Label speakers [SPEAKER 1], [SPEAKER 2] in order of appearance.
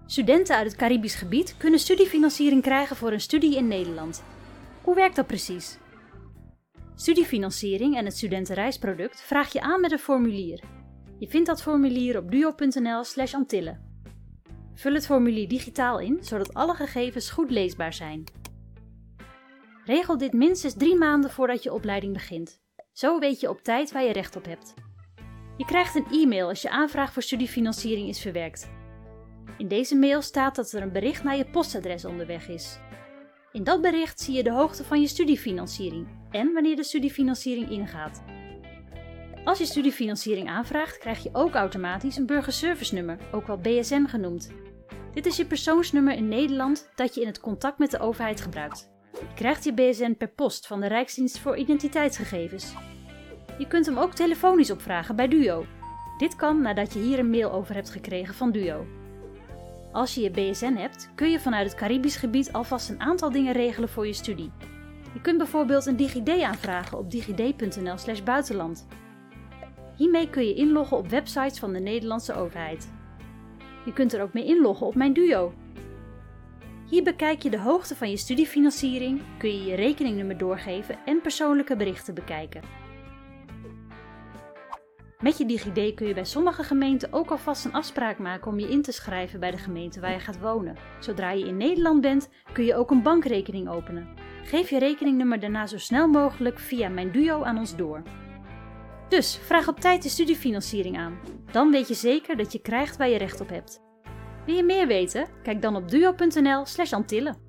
[SPEAKER 1] Studenten uit het Caribisch gebied kunnen studiefinanciering krijgen voor een studie in Nederland. Hoe werkt dat precies? Studiefinanciering en het studentenreisproduct vraag je aan met een formulier. Je vindt dat formulier op duo.nl/Antillen. Vul het formulier digitaal in, zodat alle gegevens goed leesbaar zijn. Regel dit minstens 3 maanden voordat je opleiding begint. Zo weet je op tijd waar je recht op hebt. Je krijgt een e-mail als je aanvraag voor studiefinanciering is verwerkt. In deze mail staat dat er een bericht naar je postadres onderweg is. In dat bericht zie je de hoogte van je studiefinanciering en wanneer de studiefinanciering ingaat. Als je studiefinanciering aanvraagt, krijg je ook automatisch een burgerservice-nummer, ook wel BSN genoemd. Dit is je persoonsnummer in Nederland dat je in het contact met de overheid gebruikt. Je krijgt je BSN per post van de Rijksdienst voor Identiteitsgegevens. Je kunt hem ook telefonisch opvragen bij DUO. Dit kan nadat je hier een mail over hebt gekregen van DUO. Als je je BSN hebt, kun je vanuit het Caribisch gebied alvast een aantal dingen regelen voor je studie. Je kunt bijvoorbeeld een DigiD aanvragen op digid.nl/buitenland. Hiermee kun je inloggen op websites van de Nederlandse overheid. Je kunt er ook mee inloggen op Mijn DUO. Hier bekijk je de hoogte van je studiefinanciering, kun je je rekeningnummer doorgeven en persoonlijke berichten bekijken. Met je DigiD kun je bij sommige gemeenten ook alvast een afspraak maken om je in te schrijven bij de gemeente waar je gaat wonen. Zodra je in Nederland bent, kun je ook een bankrekening openen. Geef je rekeningnummer daarna zo snel mogelijk via Mijn DUO aan ons door. Dus vraag op tijd de studiefinanciering aan. Dan weet je zeker dat je krijgt waar je recht op hebt. Wil je meer weten? Kijk dan op duo.nl/Antillen.